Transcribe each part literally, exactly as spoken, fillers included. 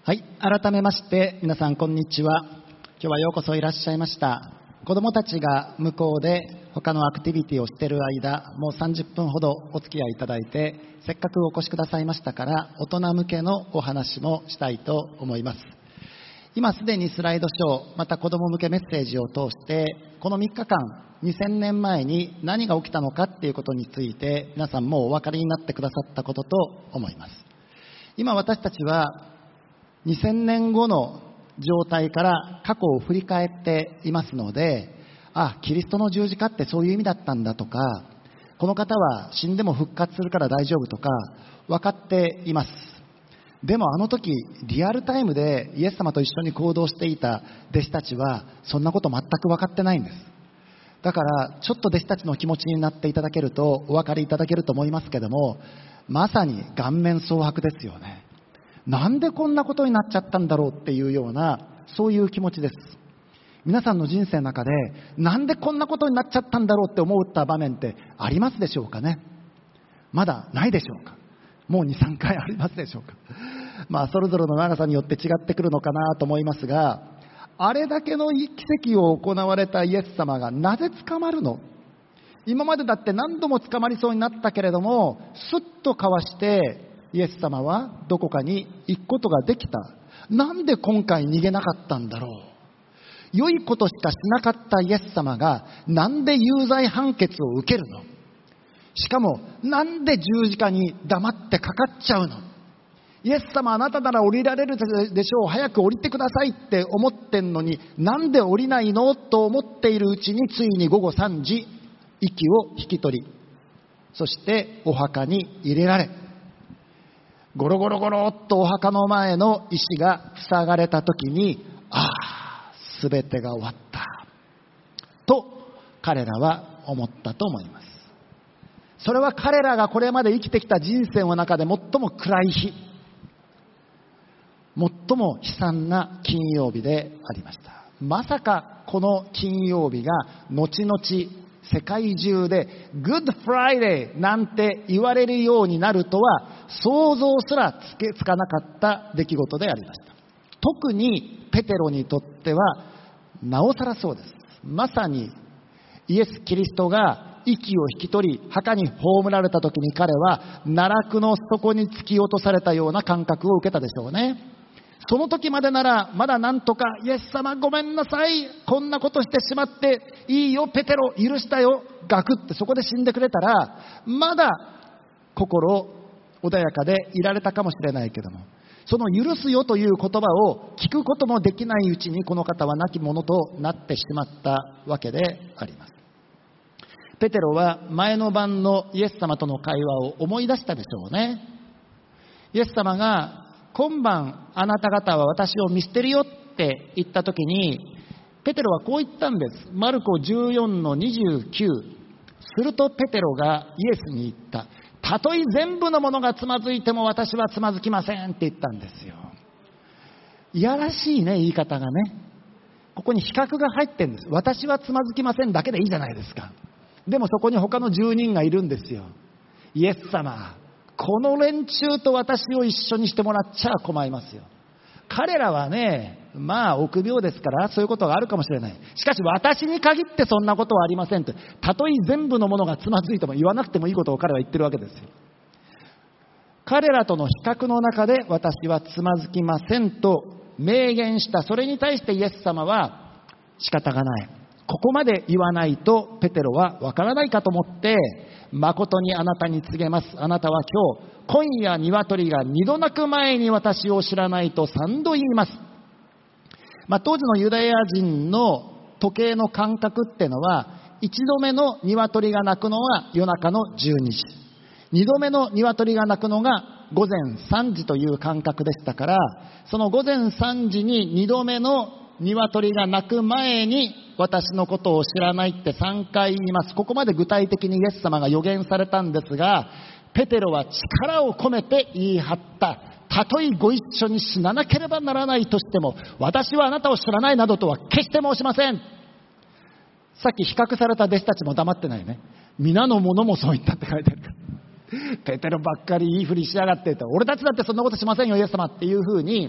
はい、改めまして皆さんこんにちは。今日はようこそいらっしゃいました。子どもたちが向こうで他のアクティビティをしている間、もうさんじゅっぷんほどお付き合いいただいて、せっかくお越しくださいましたから大人向けのお話もしたいと思います。今すでにスライドショー、また子ども向けメッセージを通してこのみっかかん、にせんねんまえに何が起きたのかっていうことについて皆さんもうお分かりになってくださったことと思います。今私たちはにせんねんごの状態から過去を振り返っていますので、あ、キリストの十字架ってそういう意味だったんだとか、この方は死んでも復活するから大丈夫とか分かっています。でもあの時リアルタイムでイエス様と一緒に行動していた弟子たちはそんなこと全く分かってないんです。だからちょっと弟子たちの気持ちになっていただけるとお分かりいただけると思いますけども、まさに顔面蒼白ですよね。なんでこんなことになっちゃったんだろうっていうような、そういう気持ちです。皆さんの人生の中でなんでこんなことになっちゃったんだろうって思った場面ってありますでしょうかね。まだないでしょうか。もう にさんかいありますでしょうか。まあそれぞれの長さによって違ってくるのかなと思いますが、あれだけの奇跡を行われたイエス様がなぜ捕まるの？今までだって何度も捕まりそうになったけれども、スッとかわしてイエス様はどこかに行くことができた。なんで今回逃げなかったんだろう。良いことしかしなかったイエス様がなんで有罪判決を受けるの。しかもなんで十字架に黙ってかかっちゃうの。イエス様あなたなら降りられるでしょう、早く降りてくださいって思ってんのになんで降りないのと思っているうちに、ついにごごさんじ息を引き取り、そしてお墓に入れられ、ゴロゴロゴロっとお墓の前の石が塞がれた時に、ああ、すべてが終わったと彼らは思ったと思います。それは彼らがこれまで生きてきた人生の中で最も暗い日、最も悲惨な金曜日でありました。まさかこの金曜日が後々世界中でグッドフライデーなんて言われるようになるとは想像すらつけつかなかった出来事でありました。特にペテロにとってはなおさらそうです。まさにイエス・キリストが息を引き取り墓に葬られた時に、彼は奈落の底に突き落とされたような感覚を受けたでしょうね。その時までならまだなんとか、イエス様ごめんなさい、こんなことしてしまっていいよペテロ、許したよ、ガクってそこで死んでくれたらまだ心穏やかでいられたかもしれないけども、その許すよという言葉を聞くこともできないうちにこの方は亡き者となってしまったわけであります。ペテロは前の晩のイエス様との会話を思い出したでしょうね。イエス様が今晩あなた方は私を見捨てるよって言った時に、ペテロはこう言ったんです。マルコじゅうよんのにじゅうきゅう。するとペテロがイエスに言った。たとえ全部のものがつまずいても私はつまずきませんって言ったんですよ。いやらしいね、言い方がね。ここに比較が入ってるんです。私はつまずきませんだけでいいじゃないですか。でもそこに他のじゅうにんがいるんですよ。イエス様、この連中と私を一緒にしてもらっちゃ困りますよ。彼らはね、まあ臆病ですからそういうことがあるかもしれない。しかし私に限ってそんなことはありませんと。たとえ全部のものがつまずいても言わなくてもいいことを彼は言ってるわけですよ。彼らとの比較の中で私はつまずきませんと明言した。それに対してイエス様は仕方がない、ここまで言わないとペテロはわからないかと思って、誠にあなたに告げます。あなたは今日、今夜鶏が二度鳴く前に私を知らないと三度言います。まあ、当時のユダヤ人の時計の感覚っていうのは、一度目の鶏が鳴くのは夜中のじゅうにじ、二度目の鶏が鳴くのが午前さんじという感覚でしたから、その午前さんじに二度目の鶏が鳴く前に私のことを知らないってさんかい言います。ここまで具体的にイエス様が予言されたんですが、ペテロは力を込めて言い張った。たとえご一緒に死ななければならないとしても私はあなたを知らないなどとは決して申しません。さっき比較された弟子たちも黙ってないね。皆の者もそう言ったって書いてあるからペテロばっかりいいふりしやがってって、俺たちだってそんなことしませんよイエス様っていうふうに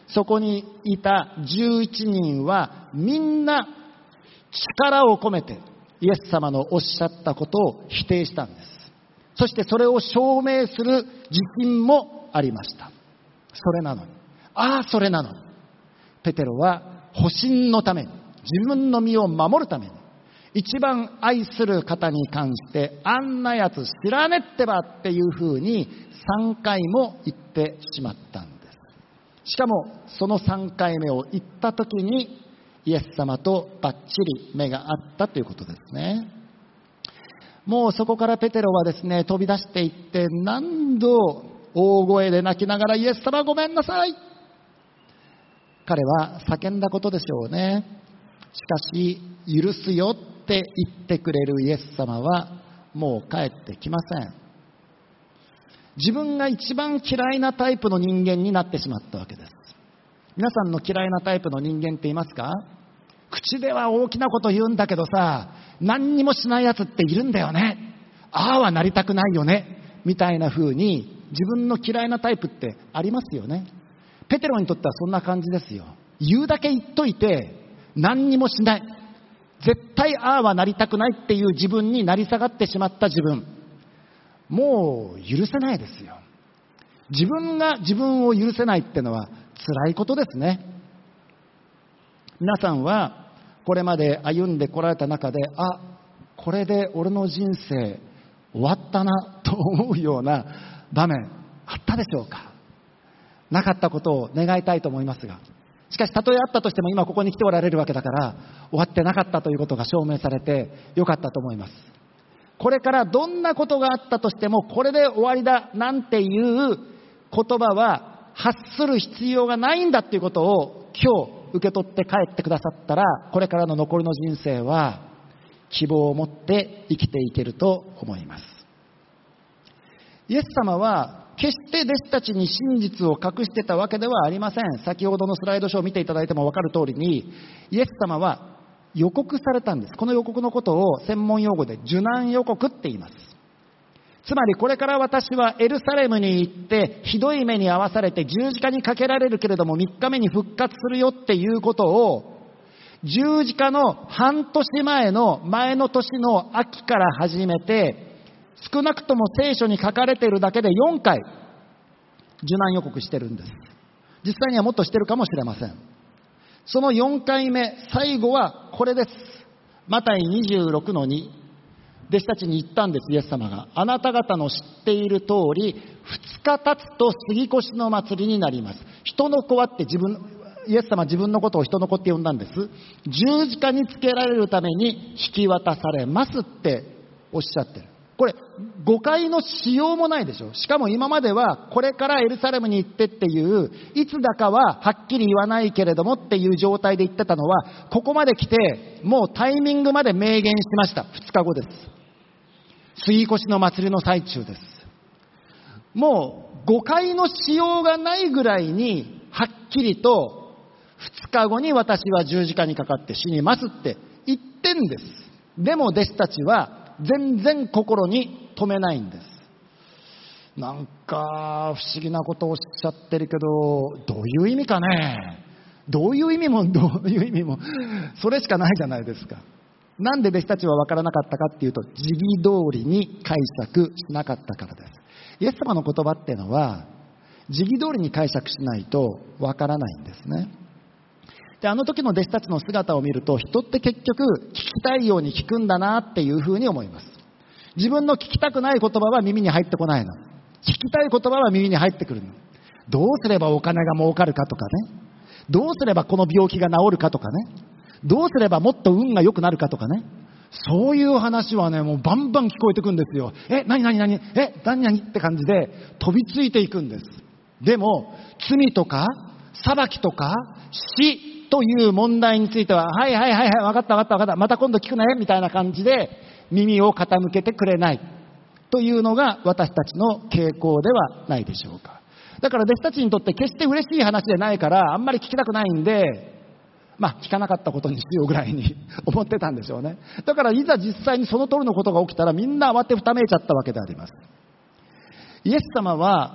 そこにいたじゅういちにんはみんな力を込めてイエス様のおっしゃったことを否定したんです。そしてそれを証明する自信もありました。それなのに、ああそれなのに、ペテロは保身のために、自分の身を守るために、一番愛する方に関してあんなやつ知らねってばっていうふうにさんかいも言ってしまったんです。しかもそのさんかいめを言った時にイエス様とバッチリ目が合ったということですね。もうそこからペテロはですね、飛び出していって何度大声で泣きながら、イエス様ごめんなさい、彼は叫んだことでしょうね。しかし許すよって言ってくれるイエス様はもう帰ってきません。自分が一番嫌いなタイプの人間になってしまったわけです。皆さんの嫌いなタイプの人間っていますか？口では大きなこと言うんだけどさ、何にもしないやつっているんだよね。ああはなりたくないよね、みたいな風に自分の嫌いなタイプってありますよね。ペテロにとってはそんな感じですよ。言うだけ言っといて何にもしない、絶対ああはなりたくないっていう自分になり下がってしまった自分、もう許せないですよ。自分が自分を許せないってのは辛いことですね。皆さんはこれまで歩んでこられた中で、あ、これで俺の人生終わったなと思うような場面あったでしょうか？なかったことを願いたいと思いますが、しかしたとえあったとしても今ここに来ておられるわけだから、終わってなかったということが証明されてよかったと思います。これからどんなことがあったとしてもこれで終わりだなんていう言葉は発する必要がないんだということを今日受け取って帰ってくださったら、これからの残りの人生は希望を持って生きていけると思います。イエス様は決して弟子たちに真実を隠してたわけではありません。先ほどのスライドショーを見ていただいても分かる通りに、イエス様は予告されたんです。この予告のことを専門用語で受難予告って言います。つまりこれから私はエルサレムに行ってひどい目に遭わされて十字架にかけられるけれどもみっかめに復活するよっていうことを、十字架の半年前の前の年の秋から始めて、少なくとも聖書に書かれているだけでよんかい受難予告してるんです。実際にはもっとしてるかもしれません。そのよんかいめ、最後はこれです。マタイにじゅうろくのに、弟子たちに言ったんです。イエス様が、あなた方の知っている通りふつか経つと杉越の祭りになります。人の子はって自分、イエス様は自分のことを人の子って呼んだんです。十字架につけられるために引き渡されますっておっしゃってる。これ誤解のしようもないでしょ。しかも今まではこれからエルサレムに行ってっていう、いつだかははっきり言わないけれどもっていう状態で言ってたのは、ここまで来てもうタイミングまで明言しました。ふつかごです。杉越の祭りの最中です。もう誤解のしようがないぐらいにはっきりとふつかごに私は十字架にかかって死にますって言ってんです。でも弟子たちは全然心に留めないんです。なんか不思議なことをおっしゃってるけど、どういう意味かね。どういう意味もどういう意味もそれしかないじゃないですか。なんで弟子たちは分からなかったかっていうと、時期通りに解釈しなかったからです。イエス様の言葉っていうのは時期通りに解釈しないと分からないんですね。で、あの時の弟子たちの姿を見ると、人って結局聞きたいように聞くんだなっていうふうに思います。自分の聞きたくない言葉は耳に入ってこないの。聞きたい言葉は耳に入ってくるの。どうすればお金が儲かるかとかね、どうすればこの病気が治るかとかね、どうすればもっと運が良くなるかとかね、そういう話はね、もうバンバン聞こえてくるんですよ。え、何何何、え、何何って感じで飛びついていくんです。でも罪とか裁きとか死という問題については、はいはいはいはい、分かった分かった分かった、また今度聞くねみたいな感じで耳を傾けてくれないというのが私たちの傾向ではないでしょうか。だから弟子たちにとって決して嬉しい話でないから、あんまり聞きたくないんで、まあ聞かなかったことにしようぐらいに思ってたんでしょうね。だからいざ実際にその通りのことが起きたら、みんな慌てふためいちゃったわけであります。イエス様は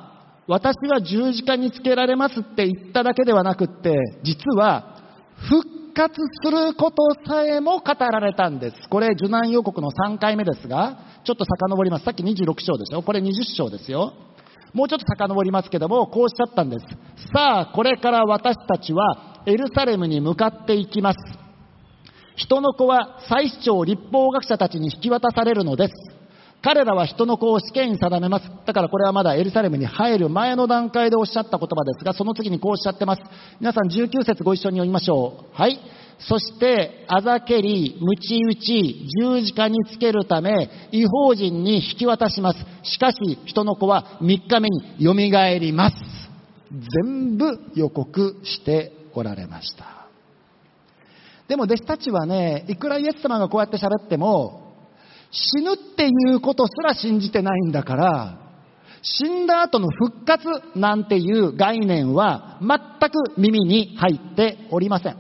私は十字架につけられますって言っただけではなくって、実は復活することさえも語られたんです。これ受難予告のさんかいめですが、ちょっと遡ります。さっきにじゅうろく章でしょ。これにじゅっ章ですよ。もうちょっと遡りますけども、こうおっしゃったんです。さあこれから私たちはエルサレムに向かっていきます。人の子は祭司長律法学者たちに引き渡されるのです。彼らは人の子を死刑に定めます。だからこれはまだエルサレムに入る前の段階でおっしゃった言葉ですが、その次にこうおっしゃってます。皆さんじゅうきゅう節ご一緒に読みましょう。はい。そしてあざけり、鞭打ち、十字架につけるため異邦人に引き渡します。しかし人の子はみっかめによみがえります。全部予告しておられました。でも弟子たちはね、いくらイエス様がこうやって喋っても、死ぬっていうことすら信じてないんだから、死んだ後の復活なんていう概念は全く耳に入っておりません。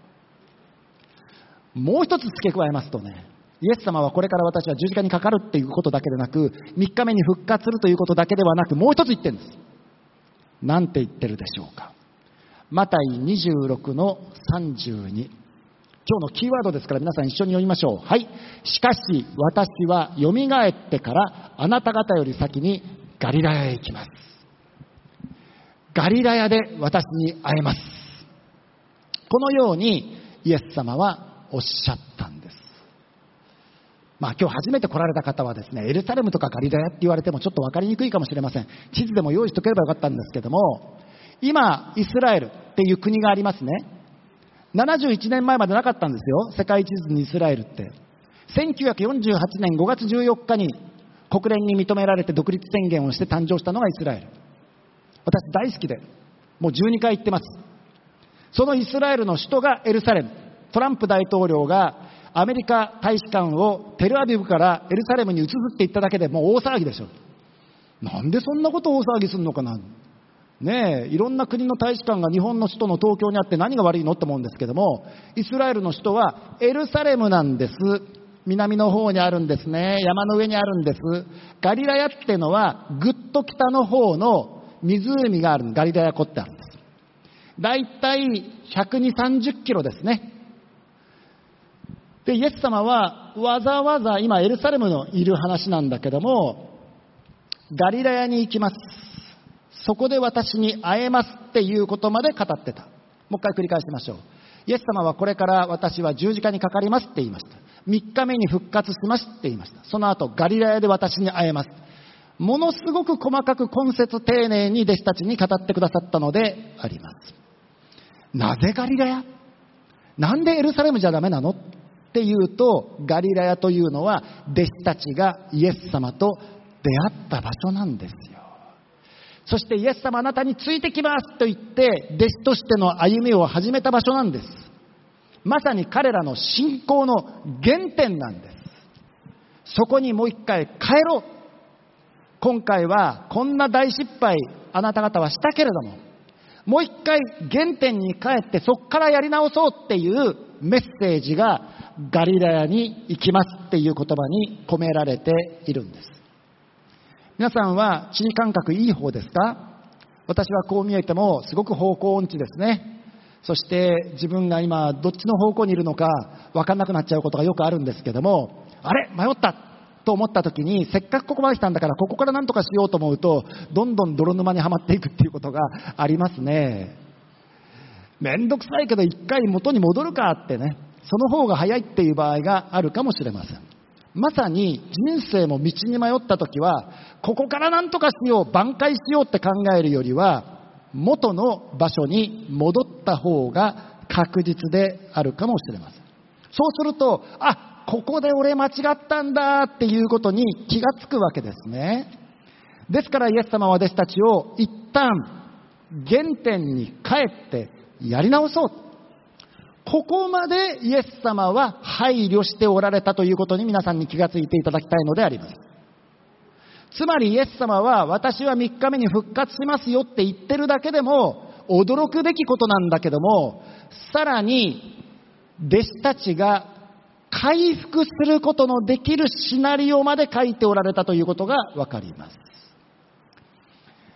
もう一つ付け加えますとね、イエス様はこれから私は十字架にかかるっていうことだけでなく、みっかめに復活するということだけではなく、もう一つ言ってるんです。なんて言ってるでしょうか。マタイにじゅうろくのさんじゅうに。今日のキーワードですから皆さん一緒に読みましょう。はい。しかし私はよみがえってからあなた方より先にガリラヤへ行きます。ガリラヤで私に会えます。このようにイエス様はおっしゃったんです。まあ今日初めて来られた方はですね、エルサレムとかガリラヤって言われてもちょっと分かりにくいかもしれません。地図でも用意しておければよかったんですけども、今イスラエルっていう国がありますね。ななじゅういちねんまえまでなかったんですよ、世界地図にイスラエルって。せんきゅうひゃくよんじゅうはちねんごがつじゅうよっかに国連に認められて独立宣言をして誕生したのがイスラエル。私大好きでもうじゅうにかい行ってます。そのイスラエルの首都がエルサレム。トランプ大統領がアメリカ大使館をテルアビブからエルサレムに移すって言っただけでもう大騒ぎでしょ。なんでそんなことを大騒ぎするのかな。ねえ、いろんな国の大使館が日本の首都の東京にあって何が悪いのって思うんですけども、イスラエルの首都はエルサレムなんです。南の方にあるんですね。山の上にあるんです。ガリラヤってのはぐっと北の方の湖があるガリラヤ湖ってあるんです。だいたいひゃくにじゅう、さんじゅっキロですね。でイエス様はわざわざ今エルサレムのいる話なんだけども、ガリラヤに行きます。そこで私に会えますっていうことまで語ってた。もう一回繰り返しましょう。イエス様はこれから私は十字架にかかりますって言いました。みっかめに復活しますって言いました。その後ガリラヤで私に会えます。ものすごく細かく根節丁寧に弟子たちに語ってくださったのであります。なぜガリラヤ？なんでエルサレムじゃダメなのっていうと、ガリラヤというのは弟子たちがイエス様と出会った場所なんですよ。そしてイエス様あなたについてきますと言って弟子としての歩みを始めた場所なんです。まさに彼らの信仰の原点なんです。そこにもう一回帰ろう。今回はこんな大失敗あなた方はしたけれども、もう一回原点に帰ってそこからやり直そうっていうメッセージがガリラヤに行きますっていう言葉に込められているんです。皆さんは地理感覚いい方ですか？私はこう見えてもすごく方向音痴ですね。そして自分が今どっちの方向にいるのか分かんなくなっちゃうことがよくあるんですけども、あれ迷ったと思った時に、せっかくここまで来たんだからここから何とかしようと思うとどんどん泥沼にはまっていくっていうことがありますね。めんどくさいけど一回元に戻るかってね、その方が早いっていう場合があるかもしれません。まさに人生も道に迷った時はここから何とかしよう、挽回しようって考えるよりは元の場所に戻った方が確実であるかもしれません。そうすると、あ、ここで俺間違ったんだっていうことに気がつくわけですね。ですからイエス様は弟子たちを一旦原点に帰ってやり直そう、ここまでイエス様は配慮しておられたということに皆さんに気がついていただきたいのであります。つまりイエス様は私はみっかめに復活しますよって言ってるだけでも驚くべきことなんだけども、さらに弟子たちが回復することのできるシナリオまで書いておられたということがわかります。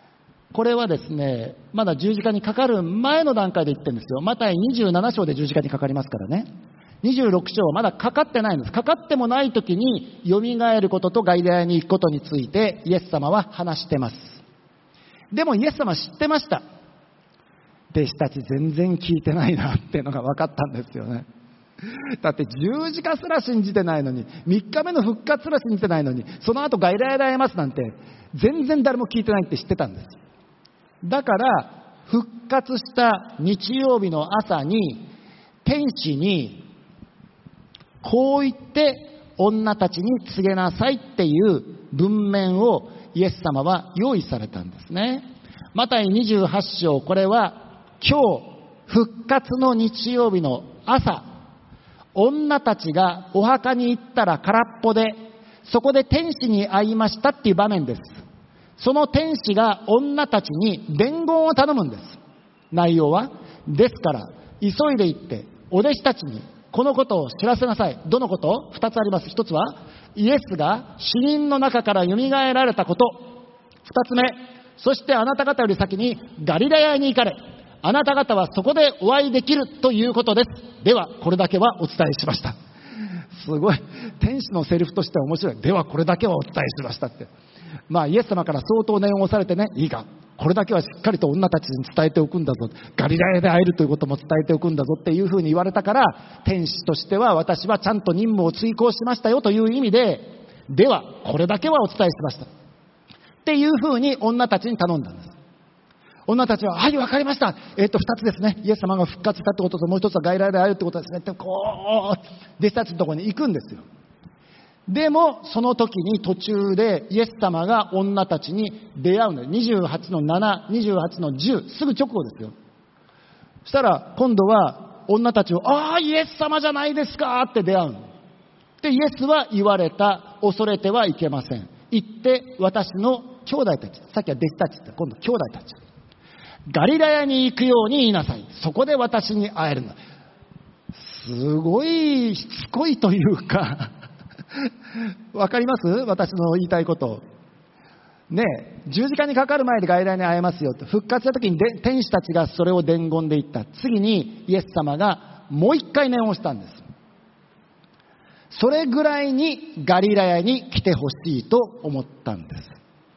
これはですね、まだ十字架にかかる前の段階で言ってるんですよ。マタイにじゅうなな章で十字架にかかりますからね。にじゅうろく章はまだかかってないんです。かかってもない時によみがえることとガリラヤに行くことについてイエス様は話してます。でもイエス様は知ってました。弟子たち全然聞いてないなっていうのが分かったんですよね。だって十字架すら信じてないのに、みっかめの復活すら信じてないのに、その後ガリラヤで会えますなんて全然誰も聞いてないって知ってたんです。だから復活した日曜日の朝に天使にこう言って女たちに告げなさいっていう文面をイエス様は用意されたんですね。マタイにじゅうはち章、これは今日復活の日曜日の朝、女たちがお墓に行ったら空っぽで、そこで天使に会いましたっていう場面です。その天使が女たちに伝言を頼むんです。内容は、ですから急いで行ってお弟子たちにこのことを知らせなさい。どのこと？二つあります。一つはイエスが死人の中からよみがえられたこと。二つ目、そしてあなた方より先にガリラヤに行かれ、あなた方はそこでお会いできるということです。ではこれだけはお伝えしました。すごい天使のセリフとしては面白い。ではこれだけはお伝えしましたって、まあイエス様から相当念を押されてね、いいか、これだけはしっかりと女たちに伝えておくんだぞ、ガリラヤで会えるということも伝えておくんだぞっていうふうに言われたから、天使としては私はちゃんと任務を遂行しましたよという意味で、ではこれだけはお伝えしましたっていうふうに女たちに頼んだんです。女たちは、はい、わかりました。えっと、二つですね。イエス様が復活したってことと、もう一つはガリラヤで会えるってことですね。ってこう、弟子たちのところに行くんですよ。でも、その時に途中でイエス様が女たちに出会うの。にじゅうはちのなな、にじゅうはちのじゅう、すぐ直後ですよ。そしたら、今度は女たちを、ああ、イエス様じゃないですかって出会うの。で、イエスは言われた。恐れてはいけません。行って私の兄弟たち、さっきは弟子たちって、今度兄弟たち。ガリラヤに行くように言いなさい。そこで私に会えるんだ。すごいしつこいというかわかります？私の言いたいこと。ねえ、十字架にかかる前でガリラヤに会えますよと。復活した時にで天使たちがそれを伝言で言った。次にイエス様がもう一回念をしたんです。それぐらいにガリラヤに来てほしいと思ったんです。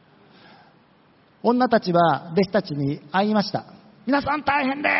女たちは弟子たちに会いました。皆さん大変です。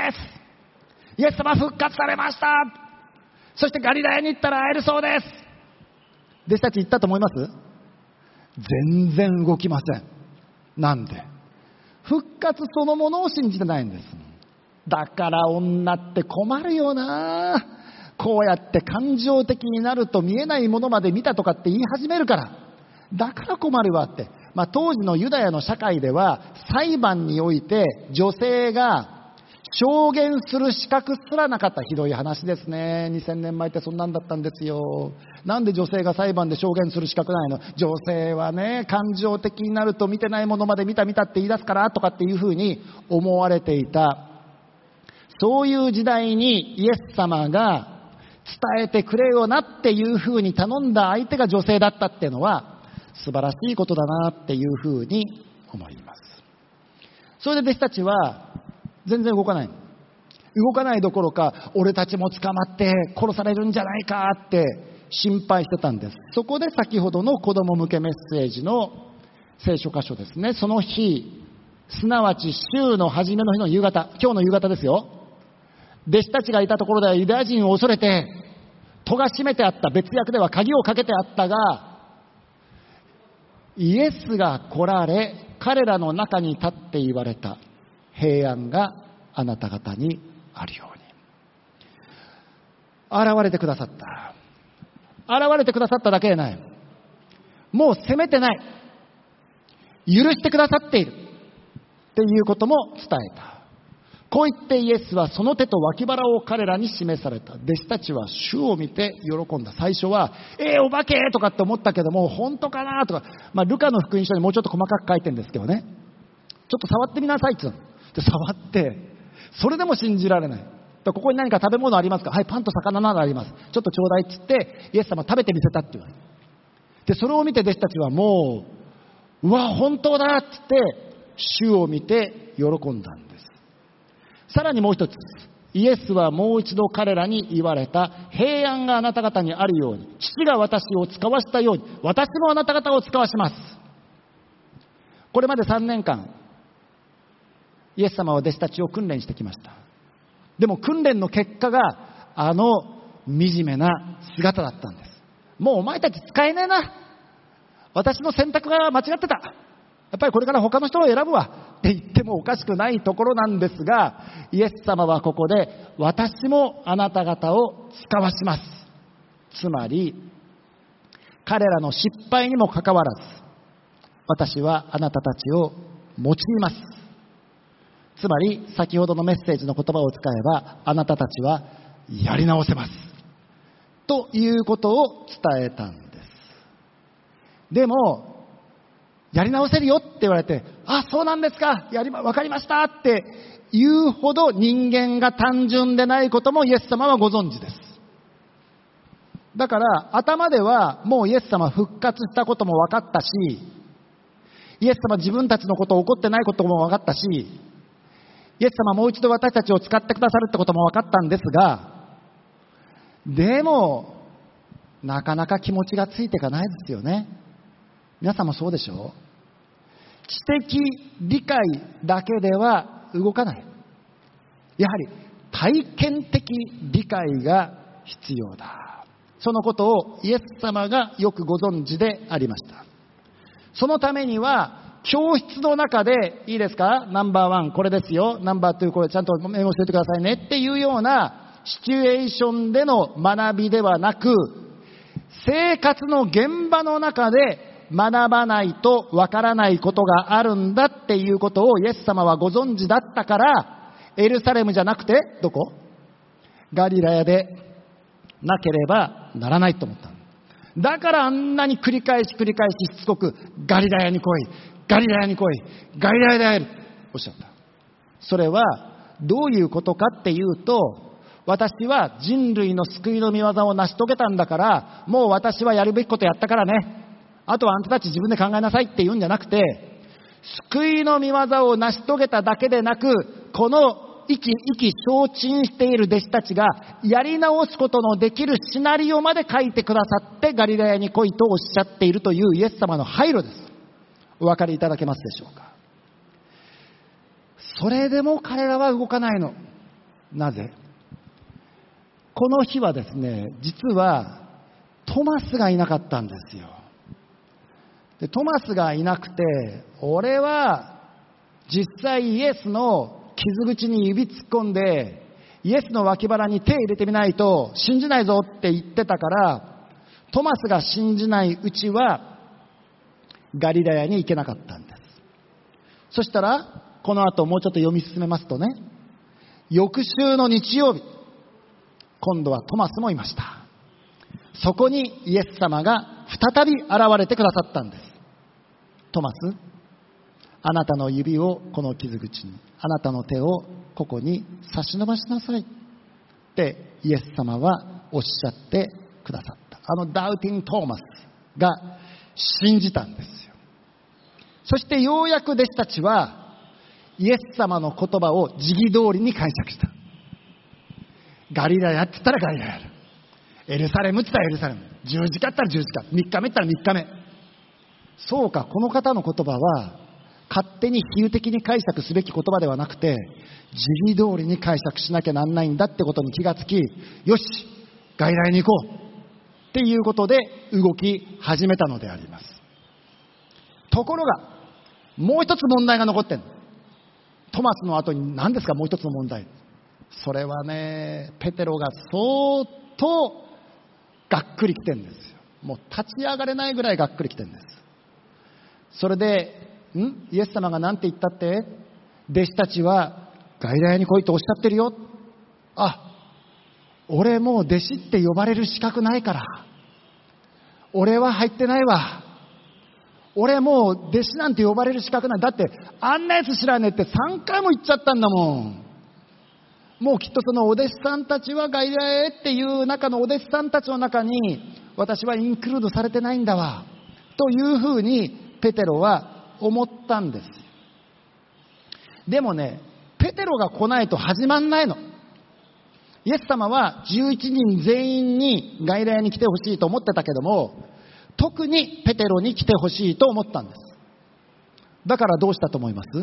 イエス様復活されました。そしてガリラヤに行ったら会えるそうです。弟子たち言ったと思います？全然動きません。なんで？復活そのものを信じてないんです。だから女って困るよな。こうやって感情的になると見えないものまで見たとかって言い始めるから。だから困るわって。まあ、当時のユダヤの社会では裁判において女性が証言する資格すらなかった。ひどい話ですね。にせんねんまえってそんなんだったんですよ。なんで女性が裁判で証言する資格ないの？女性はね、感情的になると見てないものまで見た見たって言い出すからとかっていうふうに思われていた。そういう時代にイエス様が伝えてくれよなっていうふうに頼んだ相手が女性だったっていうのは素晴らしいことだなっていうふうに思います。それで弟子たちは全然動かない。動かないどころか、俺たちも捕まって殺されるんじゃないかって心配してたんです。そこで先ほどの子供向けメッセージの聖書箇所ですね。その日、すなわち週の初めの日の夕方、今日の夕方ですよ。弟子たちがいたところではユダヤ人を恐れて戸が閉めてあった。別訳では鍵をかけてあったが、イエスが来られ彼らの中に立って言われた。平安があなた方にあるように。現れてくださった。現れてくださっただけでない。もう責めてない。許してくださっているっていうことも伝えた。こう言ってイエスはその手と脇腹を彼らに示された。弟子たちは主を見て喜んだ。最初はえー、お化けとかって思ったけども、本当かなとか、まあ、ルカの福音書にもうちょっと細かく書いてるんですけどね、ちょっと触ってみなさいって言うので、触ってそれでも信じられない。ここに何か食べ物ありますか？はい、パンと魚などあります。ちょっとちょうだいって言ってイエス様食べてみせたって言われる。でそれを見て弟子たちはもう、うわ本当だって言って主を見て喜んだんです。さらにもう一つ、イエスはもう一度彼らに言われた。平安があなた方にあるように、父が私を使わしたように、私もあなた方を使わします。これまでさんねんかん、イエス様は弟子たちを訓練してきました。でも訓練の結果が、あの惨めな姿だったんです。もうお前たち使えねえな。私の選択が間違ってた。やっぱりこれから他の人を選ぶわって言ってもおかしくないところなんですが、イエス様はここで、私もあなた方を使わします。つまり、彼らの失敗にもかかわらず、私はあなたたちを用います。つまり、先ほどのメッセージの言葉を使えば、あなたたちはやり直せます。ということを伝えたんです。でも、やり直せるよって言われて、あ、そうなんですか、やりま、わかりましたって言うほど人間が単純でないこともイエス様はご存知です。だから頭ではもうイエス様復活したことも分かったし、イエス様自分たちのことを怒ってないことも分かったし、イエス様もう一度私たちを使ってくださるってことも分かったんですが、でもなかなか気持ちがついていかないですよね。皆さんもそうでしょう。知的理解だけでは動かない。やはり体験的理解が必要だ。そのことをイエス様がよくご存知でありました。そのためには教室の中で、いいですか、ナンバーワンこれですよ、ナンバーツーこれちゃんとメモしておいてくださいねっていうようなシチュエーションでの学びではなく、生活の現場の中で学ばないとわからないことがあるんだっていうことをイエス様はご存知だったから、エルサレムじゃなくてどこ？ガリラヤでなければならないと思った。だからあんなに繰り返し繰り返ししつこく、ガリラヤに来い、ガリラヤに来い、ガリラヤで会えるおっしゃった。それはどういうことかっていうと、私は人類の救いの御業を成し遂げたんだから、もう私はやるべきことやったからね、あとはあんたたち自分で考えなさいって言うんじゃなくて、救いの御業を成し遂げただけでなく、この意気意気消沈している弟子たちがやり直すことのできるシナリオまで書いてくださって、ガリラヤに来いとおっしゃっているというイエス様の配慮です。お分かりいただけますでしょうか。それでも彼らは動かないの。なぜ？この日はですね、実はトマスがいなかったんですよ。でトマスがいなくて、俺は実際イエスの傷口に指突っ込んでイエスの脇腹に手入れてみないと信じないぞって言ってたから、トマスが信じないうちはガリラヤに行けなかったんです。そしたらこの後もうちょっと読み進めますとね、翌週の日曜日、今度はトマスもいました。そこにイエス様が再び現れてくださったんです。トマス、あなたの指をこの傷口に、あなたの手をここに差し伸ばしなさいってイエス様はおっしゃってくださった。あのダウティングトーマスが信じたんですよ。そしてようやく弟子たちはイエス様の言葉を時期通りに解釈した。ガリラヤって言ったらガリラヤ、エルサレムって言ったらエルサレム、十字架って言ったら十字架、三日目って言ったら三日目。そうか、この方の言葉は勝手に比喩的に解釈すべき言葉ではなくて、時期通りに解釈しなきゃなんないんだってことに気がつき、よし、ガリラヤに行こうっていうことで動き始めたのであります。ところがもう一つ問題が残ってる。トマスの後に何ですか、もう一つの問題。それはね、ペテロが相当がっくりきてるんですよ。もう立ち上がれないぐらいがっくりきてるんです。それで、んイエス様が何て言ったって、弟子たちはガリラヤに来いとおっしゃってるよ。あ、俺もう弟子って呼ばれる資格ないから、俺は入ってないわ。俺もう弟子なんて呼ばれる資格ない。だってあんなやつ知らねえってさんかいも言っちゃったんだもん。もうきっとそのお弟子さんたちはガリラヤへっていう中のお弟子さんたちの中に私はインクルードされてないんだわというふうにペテロは思ったんです。 でもね、ペテロが来ないと始まんないの。イエス様はじゅういちにん全員にガリラヤに来てほしいと思ってたけども、特にペテロに来てほしいと思ったんです。だからどうしたと思います？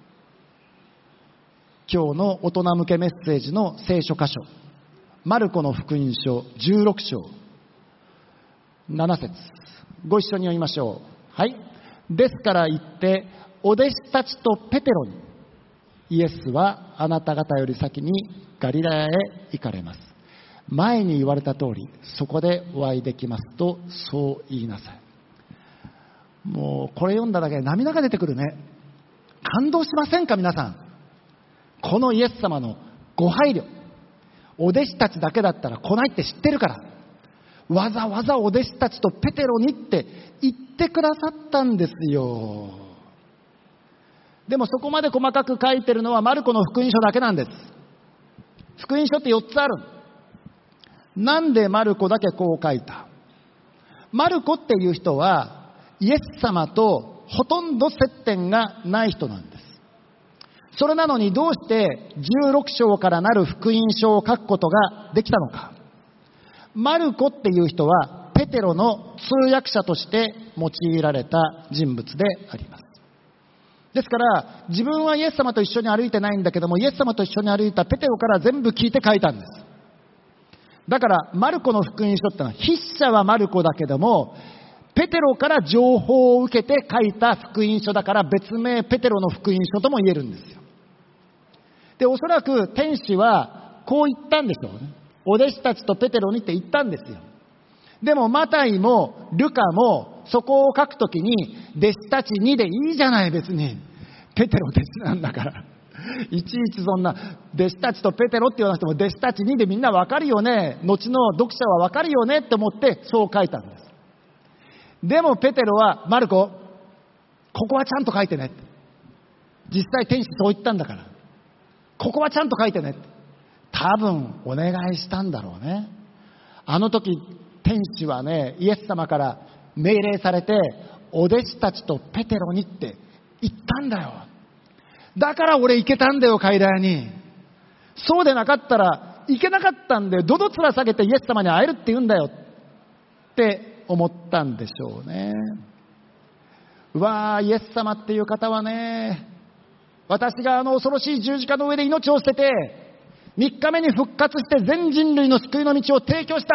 今日の大人向けメッセージの聖書箇所、マルコの福音書じゅうろく章なな節、ご一緒に読みましょう。はい。ですから言ってお弟子たちとペテロに、イエスはあなた方より先にガリラヤへ行かれます。前に言われた通りそこでお会いできますとそう言いなさい。もうこれ読んだだけで涙が出てくるね。感動しませんか皆さん。このイエス様のご配慮。お弟子たちだけだったら来ないって知ってるから、わざわざお弟子たちとペテロにって言ってくださったんですよ。でもそこまで細かく書いてるのはマルコの福音書だけなんです。福音書ってよっつある。なんでマルコだけこう書いた？マルコっていう人はイエス様とほとんど接点がない人なんです。それなのにどうしてじゅうろく章からなる福音書を書くことができたのか。マルコっていう人はペテロの通訳者として用いられた人物であります。ですから自分はイエス様と一緒に歩いてないんだけども、イエス様と一緒に歩いたペテロから全部聞いて書いたんです。だからマルコの福音書ってのは筆者はマルコだけども、ペテロから情報を受けて書いた福音書だから別名ペテロの福音書とも言えるんですよ。で、おそらく天使はこう言ったんでしょうね。お弟子たちとペテロにって言ったんですよ。でもマタイもルカもそこを書くときに弟子たちにでいいじゃない。別にペテロ弟子なんだからいちいちそんな弟子たちとペテロって言わなくても弟子たちにでみんなわかるよね、後の読者はわかるよねって思ってそう書いたんです。でもペテロはマルコここはちゃんと書いてねって、実際天使そう言ったんだからここはちゃんと書いてねって多分お願いしたんだろうね。あの時天使はね、イエス様から命令されてお弟子たちとペテロにって言ったんだよ。だから俺行けたんだよ、ガリラヤに。そうでなかったら行けなかったんで、どど面下げてイエス様に会えるって言うんだよって思ったんでしょうね。うわー、イエス様っていう方はね、私があの恐ろしい十字架の上で命を捨ててみっかめに復活して全人類の救いの道を提供した。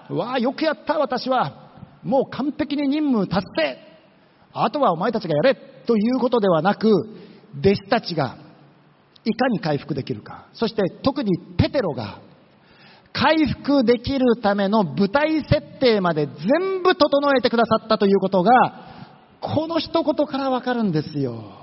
うわー、よくやった、私はもう完璧に任務達成、あとはお前たちがやれということではなく、弟子たちがいかに回復できるか、そして特にペテロが回復できるための舞台設定まで全部整えてくださったということがこの一言からわかるんですよ。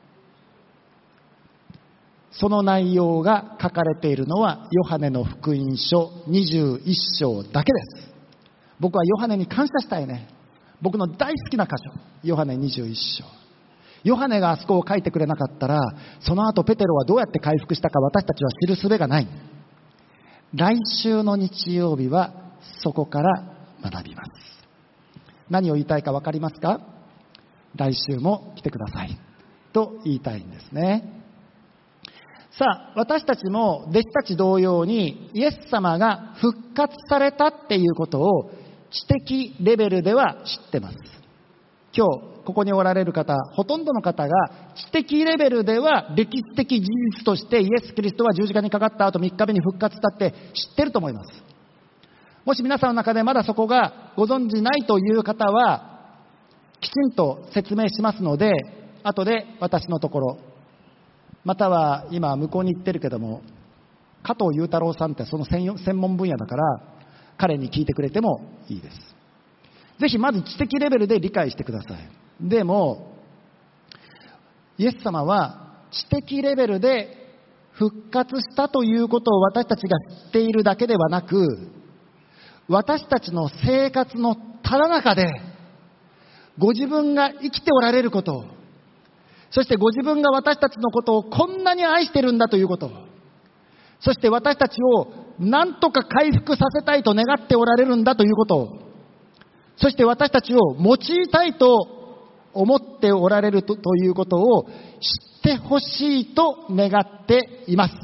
その内容が書かれているのはヨハネの福音書にじゅういっ章だけです。僕はヨハネに感謝したいね。僕の大好きな箇所、ヨハネにじゅういっ章。ヨハネがあそこを書いてくれなかったら、その後ペテロはどうやって回復したか私たちは知る術がない。来週の日曜日はそこから学びます。何を言いたいか分かりますか？来週も来てくださいと言いたいんですね。さあ、私たちも弟子たち同様にイエス様が復活されたっていうことを知的レベルでは知ってます。今日ここにおられる方、ほとんどの方が知的レベルでは歴史的事実としてイエス・キリストは十字架にかかった後みっかめに復活したって知ってると思います。もし皆さんの中でまだそこがご存じないという方はきちんと説明しますので、後で私のところ、または今向こうに行ってるけども加藤雄太郎さんってその専門分野だから彼に聞いてくれてもいいです。ぜひまず知的レベルで理解してください。でもイエス様は知的レベルで復活したということを私たちが知っているだけではなく、私たちの生活のただ中でご自分が生きておられることを、そしてご自分が私たちのことをこんなに愛してるんだということを、そして私たちを何とか回復させたいと願っておられるんだということを、そして私たちを用いたいと思っておられる と, ということを知ってほしいと願っています。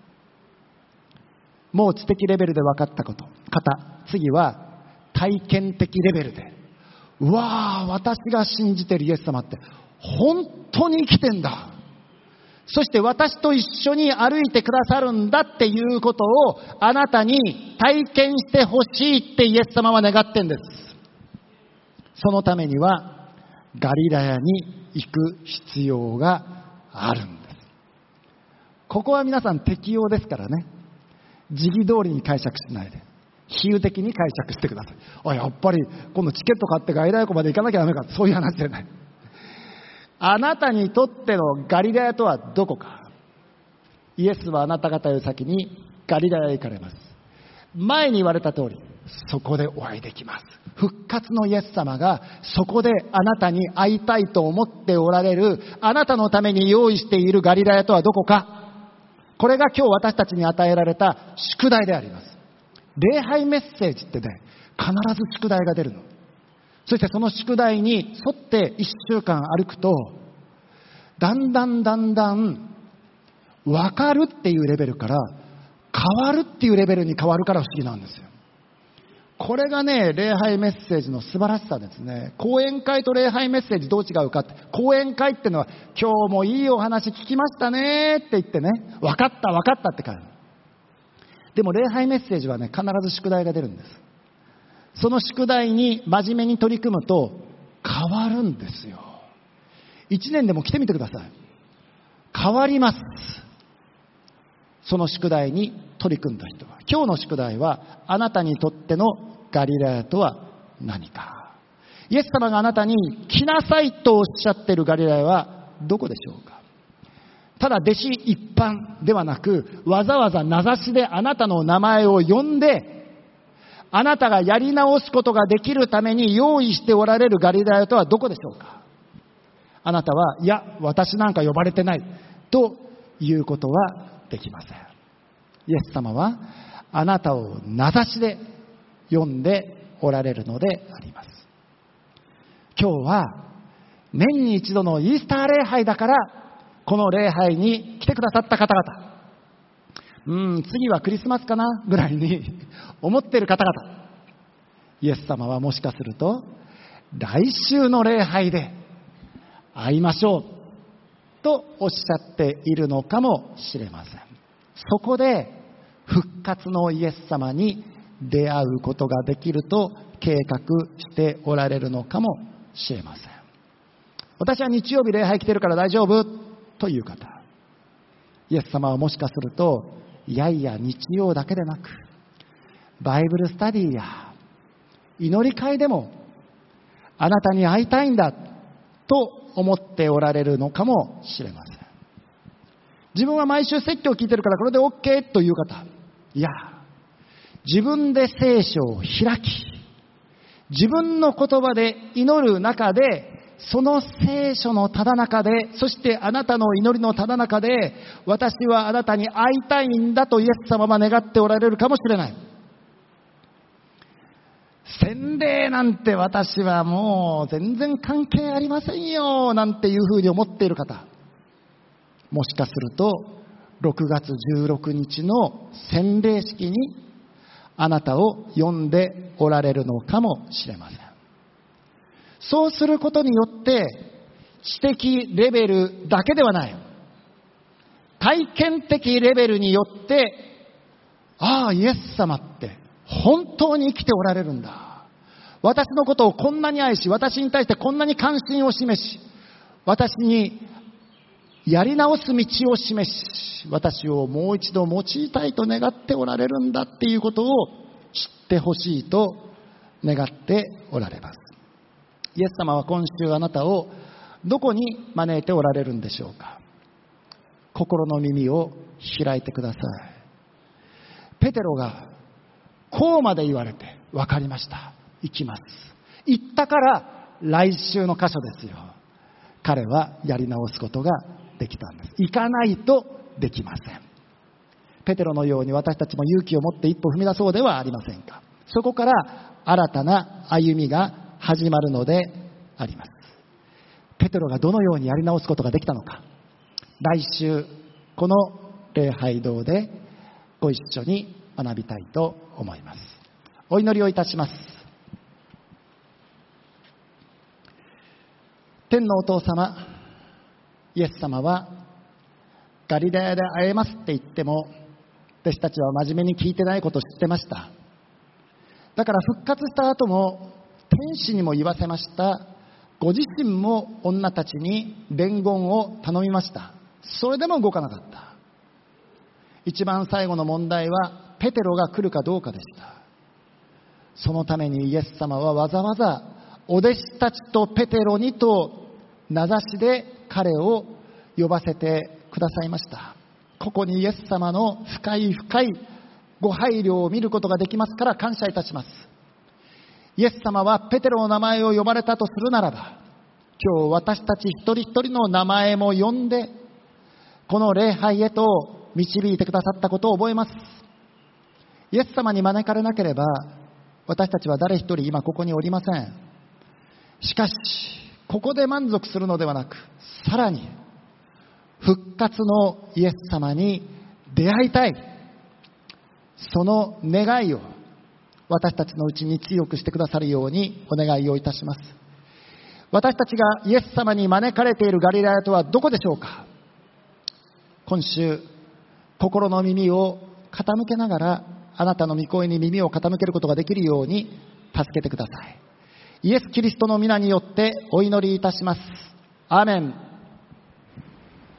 もう知的レベルで分かったこと方、次は体験的レベルで、うわー、私が信じているイエス様って本当に生きてんだ、そして私と一緒に歩いてくださるんだっていうことをあなたに体験してほしいってイエス様は願ってんです。そのためにはガリラヤに行く必要があるんです。ここは皆さん適用ですからね、時期通りに解釈しないで比喩的に解釈してください。あ、やっぱり今度チケット買ってガリラヤ湖まで行かなきゃダメか、そういう話じゃない。あなたにとってのガリラヤとはどこか。イエスはあなた方より先にガリラヤへ行かれます。前に言われた通り、そこでお会いできます。復活のイエス様がそこであなたに会いたいと思っておられる、あなたのために用意しているガリラヤとはどこか。これが今日私たちに与えられた宿題であります。礼拝メッセージってね、必ず宿題が出るの。そしてその宿題に沿って一週間歩くと、だんだんだんだん分かるっていうレベルから変わるっていうレベルに変わるから不思議なんですよ。これがね、礼拝メッセージの素晴らしさですね。講演会と礼拝メッセージどう違うかって、講演会ってのは今日もいいお話聞きましたねって言ってね、分かった分かったって感じ。でも礼拝メッセージはね、必ず宿題が出るんです。その宿題に真面目に取り組むと変わるんですよ。一年でも来てみてください。変わります。その宿題に取り組んだ人は。今日の宿題は、あなたにとってのガリラヤとは何か。イエス様があなたに来なさいとおっしゃっているガリラヤはどこでしょうか。ただ弟子一般ではなく、わざわざ名指しであなたの名前を呼んで、あなたがやり直すことができるために用意しておられるガリラヤとはどこでしょうか。あなたは、いや、私なんか呼ばれてないということはできません。イエス様はあなたを名指しで呼んでおられるのであります。今日は年に一度のイースター礼拝だから、この礼拝に来てくださった方々、うーん、次はクリスマスかなぐらいに思っている方々、イエス様はもしかすると来週の礼拝で会いましょうとおっしゃっているのかもしれません。そこで復活のイエス様に出会うことができると計画しておられるのかもしれません。私は日曜日礼拝来てるから大丈夫という方、イエス様はもしかすると、いやいや日曜だけでなくバイブルスタディや祈り会でもあなたに会いたいんだと思っておられるのかもしれません。自分は毎週説教を聞いてるからこれで OK という方、いや、自分で聖書を開き、自分の言葉で祈る中で、その聖書のただ中で、そしてあなたの祈りのただ中で、私はあなたに会いたいんだとイエス様は願っておられるかもしれない。洗礼なんて私はもう全然関係ありませんよなんていうふうに思っている方、もしかするとろくがつじゅうろくにちの洗礼式にあなたを呼んでおられるのかもしれません。そうすることによって知的レベルだけではない、体験的レベルによって、ああ、イエス様って本当に生きておられるんだ、私のことをこんなに愛し、私に対してこんなに関心を示し、私にやり直す道を示し、私をもう一度用いたいと願っておられるんだっていうことを知ってほしいと願っておられます。イエス様は今週あなたをどこに招いておられるんでしょうか。心の耳を開いてください。ペテロがこうまで言われて、分かりました、行きます、言ったから来週の箇所ですよ。彼はやり直すことができたんです。行かないとできません。ペテロのように私たちも勇気を持って一歩踏み出そうではありませんか。そこから新たな歩みが始まるのであります。 ペテロがどのようにやり直すことができたのか、来週この礼拝堂でご一緒に学びたいと思います。お祈りをいたします。天のお父様、イエス様はガリラヤで会えますって言っても、弟子たちは真面目に聞いてないことを知ってました。だから復活した後も天使にも言わせました。ご自身も女たちに伝言を頼みました。それでも動かなかった。一番最後の問題はペテロが来るかどうかでした。そのためにイエス様はわざわざお弟子たちとペテロにと名指しで彼を呼ばせてくださいました。ここにイエス様の深い深いご配慮を見ることができますから感謝いたします。イエス様はペテロの名前を呼ばれたとするならば、今日私たち一人一人の名前も呼んでこの礼拝へと導いてくださったことを覚えます。イエス様に招かれなければ私たちは誰一人今ここにおりません。しかしここで満足するのではなく、さらに復活のイエス様に出会いたい、その願いを私たちのうちに強くしてくださるようにお願いをいたします。私たちがイエス様に招かれているガリラヤとはどこでしょうか。今週心の耳を傾けながらあなたの御声に耳を傾けることができるように助けてください。イエス・キリストの皆によってお祈りいたします。アーメン。